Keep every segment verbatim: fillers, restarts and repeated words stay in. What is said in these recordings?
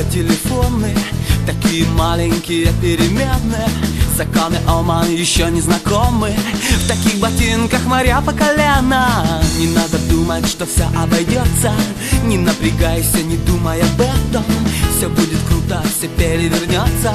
тебя телефоны, такие маленькие перемены. Законы Оман еще не знакомы. В таких ботинках моря по колено. Не надо думать, что все обойдется. Не напрягайся, не думай об этом. Все будет круто, все перевернется.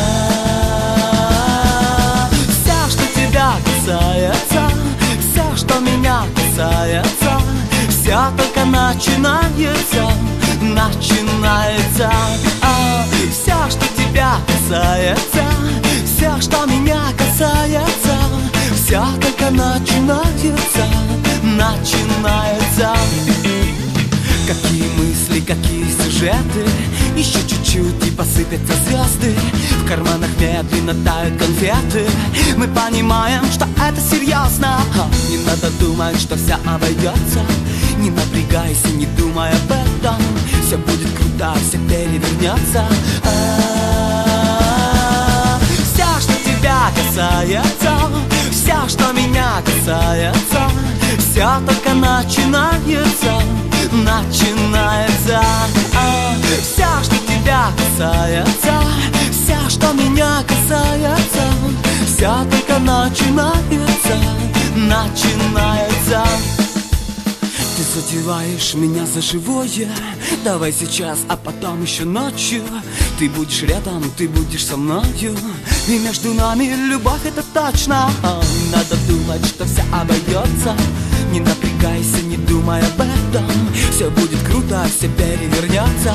Все, что тебя касается, все, что меня касается, все только начинается, начинается. Все, что тебя касается, все, что меня касается, все только начинается, начинается. Какие мысли, какие сюжеты, еще чуть-чуть и посыпятся звезды. В карманах медленно тают конфеты. Мы понимаем, что это серьезно. Не надо думать, что все обойдется. Не напрягайся, не думай об этом. Все будет круто, все перевернется. Все, что тебя касается, все, что меня касается, все только начинается, начинается. Все, что тебя касается, все, что меня касается, все только начинается, начинается. Ты задеваешь меня за живое. Давай сейчас, а потом еще ночью. Ты будешь рядом, ты будешь со мною. И между нами любовь, это точно. Не надо думать, что все обойдется. Не напрягайся, не думай об этом. Все будет круто, все перевернется.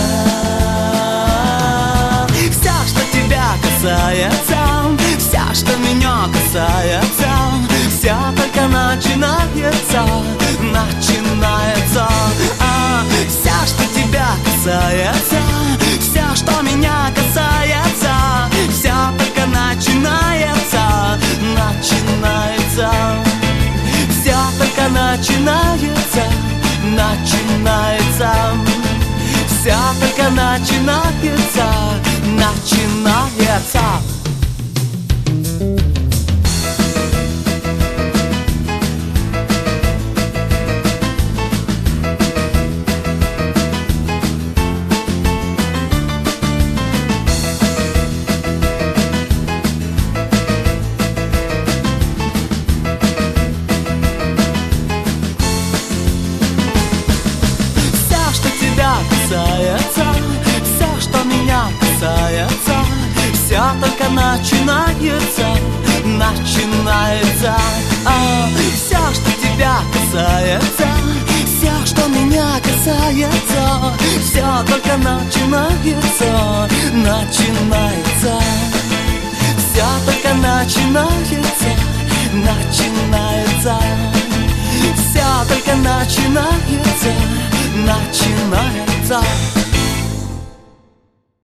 Все, что тебя касается, все, что меня касается, все только начинается, начинается. Все, что тебя касается, все, что меня касается, все только начинается, начинается. Все только начинается, начинается. Все только начинается, начинается. Все, что меня касается, все только начинается, начинается. Все, что тебя касается, все, что меня касается, все только начинается, начинается. Все только начинается, начинается. Все только начинается, начинается.